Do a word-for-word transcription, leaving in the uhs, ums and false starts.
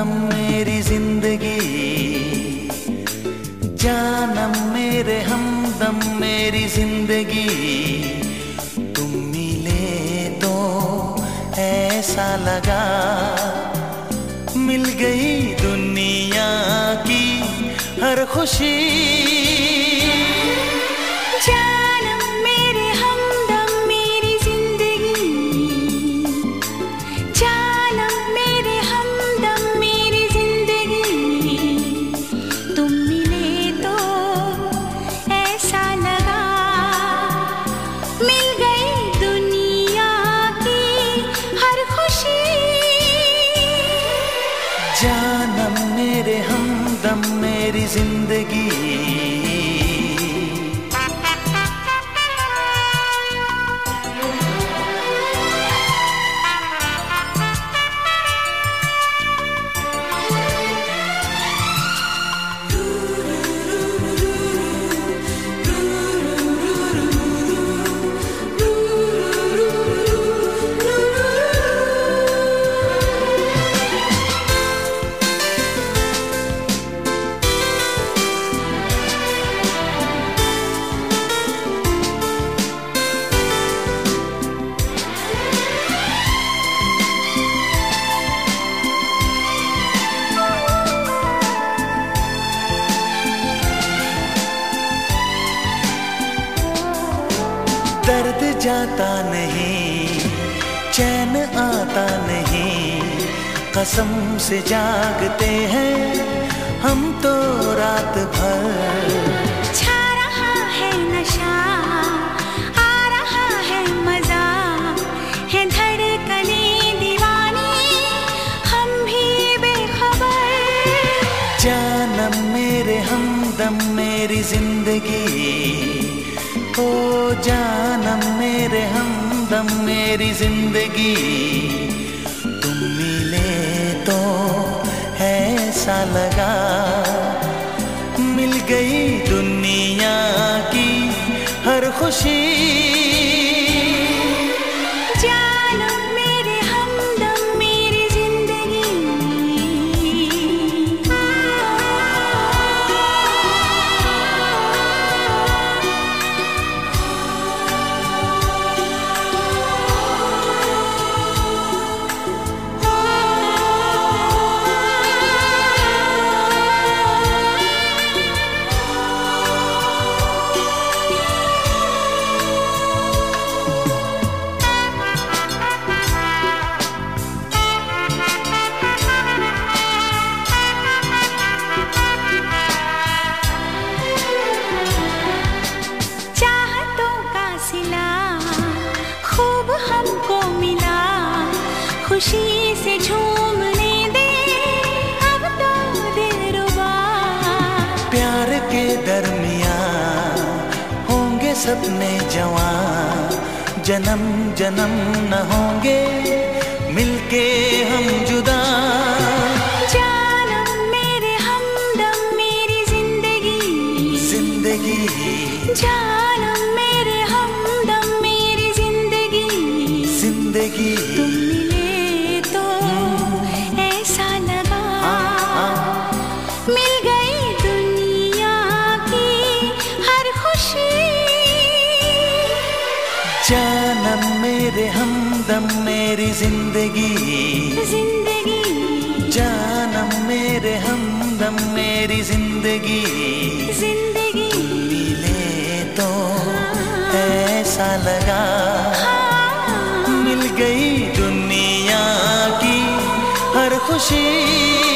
हमदम मेरी जिंदगी, जानम मेरे हमदम मेरी जिंदगी। तुम मिले तो ऐसा लगा मिल गई दुनिया की हर खुशी। जानम मेरे हमदम मेरी जिंदगी, जानम मेरे हमदम मेरी जिंदगी। तुम मिले तो ऐसा लगा मिल गई दुनिया की हर खुशी। जानम मेरे हमदम मेरी जिंदगी। दर्द जाता नहीं, चैन आता नहीं, कसम से जागते हैं हम तो रात भर। छा रहा है नशा, आ रहा है मजा, है धड़कने दीवानी, हम भी बेखबर। जानम मेरे हमदम मेरी जिंदगी, ओ जानम मेरे हमदम मेरी जिंदगी। तुम मिले तो ऐसा लगा मिल गई दुनिया की हर खुशी। जानम मेरे हमदम मेरी जिंदगी। खूब हमको मिला, खुशी से झूमने दे अब तो दिलरुबा। प्यार के दरमिया होंगे सपने जवां, जन्म जन्म न होंगे मिलके हम जुदा। जानम मेरे हमदम मेरी जिंदगी, जिंदगी। जानम मेरे हमदम मेरी जिंदगी, जिंदगी। तुम मिले तो ऐसा लगा मिल गई दुनिया की हर खुशी। जानम मेरे हमदम मेरी जिंदगी, जिंदगी। जानम मेरे हमदम मेरी जिंदगी, जिंदगी। तुम मिले तो ऐसा लगा मिल गई दुनिया की हर खुशी।